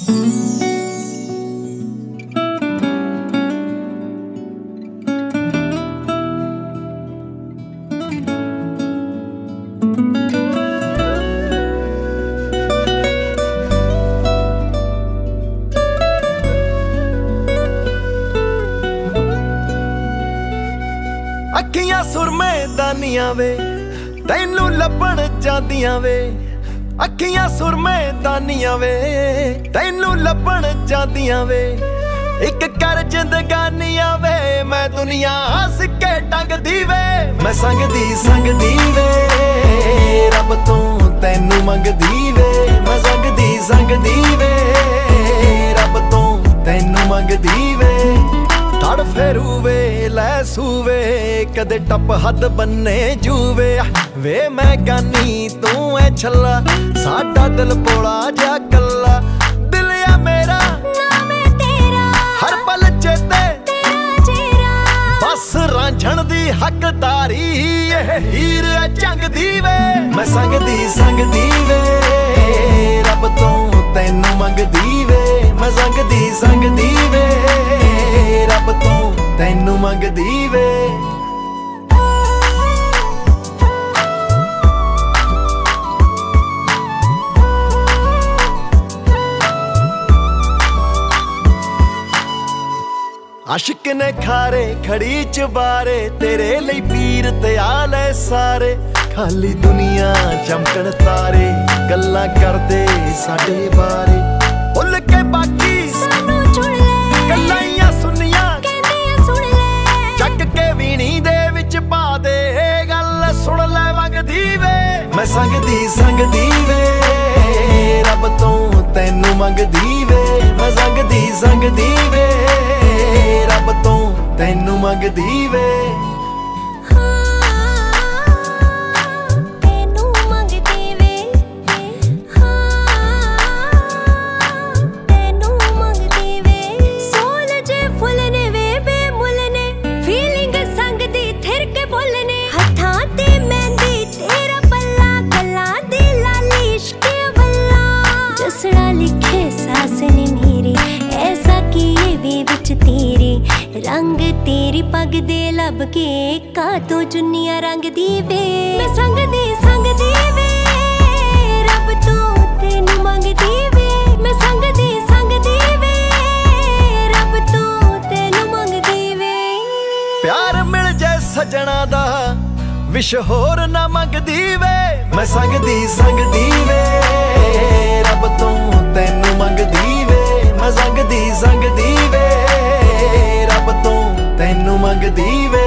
ਅੱਖੀਆਂ ਸੁਰਮੇ ਦਾਨੀਆਂ ਵੇ ਤੈਨੂੰ ਲੱਭਣ ਜਾਂਦੀਆਂ ਵੇ। ਅੱਖੀਆਂ ਸੁਰਮੇ ਦਾਨੀਆਂ ਵੇ ਤੈਨੂੰ ਲੱਭਣ ਜਾਂਦੀਆਂ ਵੇ। ਇੱਕ ਕਰ ਜ਼ਿੰਦਗਾਨੀਆਂ ਵੇ ਮੈਂ ਦੁਨੀਆ ਹੱਸ ਕੇ ਟੰਗਦੀ ਵੇ। ਮੈਂ ਸੰਗਦੀ ਸੰਗਦੀ ਵੇ ਰੱਬ ਤੋਂ ਤੈਨੂੰ ਮੰਗਦੀ ਵੇ। ਮੈਂ ਸੰਗਦੀ ਸੰਗਦੀ ਵੇ ਰੱਬ ਤੋਂ ਤੈਨੂੰ ਮੰਗਦੀ ਵੇ। ਤੜ ਫੇਰੂ ਵੇ ਲੈ ਸੂਵੇ ਕਦੇ ਟੱਪ ਹੱਦ ਬੰਨੇ ਜੂਵੇ। ਵੇ ਮੈਂ ਗਾਨੀ ਤੂੰ ਐ ਛੱਲਾ ਸਾਡਾ ਦਿਲ ਭੋਲਾ ਜਿਹਾ ਕੱਲਾ। ਦਿਲ ਆ ਮੇਰਾ ਨਾਮ ਹੈ ਤੇਰਾ ਹਰ ਪਲ ਚੇਤੇ ਤੇਰਾ ਚਿਹਰਾ। ਬਸ ਰਾਂਝਣ ਦੀ ਹੱਕਦਾਰੀ ਇਹ ਹੀਰ ਐ ਚੰਗਦੀ ਵੇ। ਮੈਂ ਸੰਗਦੀ ਸੰਗਦੀ ਵੇ ਰੱਬ ਤੋਂ ਤੈਨੂੰ ਮੰਗਦੀ ਵੇ। ਮੈਂ ਸੰਗਦੀ ਸੰਗਦੀ ਵੇ ਰੱਬ ਤੋਂ ਤੈਨੂੰ ਮੰਗਦੀ ਵੇ। ਆਸ਼ਿਕ ਨੇ ਖਾਰੇ ਖੜੀ ਚਬਾਰੇ ਤੇਰੇ ਲਈ ਪੀਰ ਤੇ ਆਲੇ ਸਾਰੇ। ਖਾਲੀ ਦੁਨੀਆ ਚਮਕਣ ਤਾਰੇ ਗੱਲਾਂ ਕਰਦੇ ਸਾਡੇ ਬਾਰੇ। ਭੁੱਲ ਕੇ ਬਾਕੀ ਸਾਨੂੰ ਚੁਣ ਲੈ ਗੱਲਾਂ ਸੁਣੀਆਂ ਕਹਿੰਦੀਆਂ ਸੁਣ ਲੈ। ਚੱਕ ਕੇ ਵੀਣੀ ਦੇ ਵਿੱਚ ਪਾ ਦੇ ਗੱਲ ਸੁਣ ਲੈ ਵਗਦੀ ਵੇ। ਮੈਂ ਸੰਗਦੀ ਸੰਗਦੀ ਵੇ ਰੱਬ ਤੋਂ ਤੈਨੂੰ ਮੰਗਦੀ ਵੇ। ਮੈਂ ਸੰਗਦੀ ਸੰਗਦੀ ਵੇ ਰੱਬ ਤੋਂ ਤੈਨੂੰ ਮੰਗਦੀ ਵੇ। रंग तेरी पग दे लब के का तो चुन्निया रंग दी वे। मैं संगदी वे रब तो तेनू मंगदी वे। मैं संगदी वे रब तो तेनू मंगदी वे। प्यार मिल जाए सजना दा विश होर ना मंगदी वे। मैं संगदी संगदी वे रब तो तेनू मंगदी वे। मैं संगदी संगदी वे ਰੱਬ ਤੋਂ ਤੈਨੂੰ ਮੰਗਦੀ ਵੇ।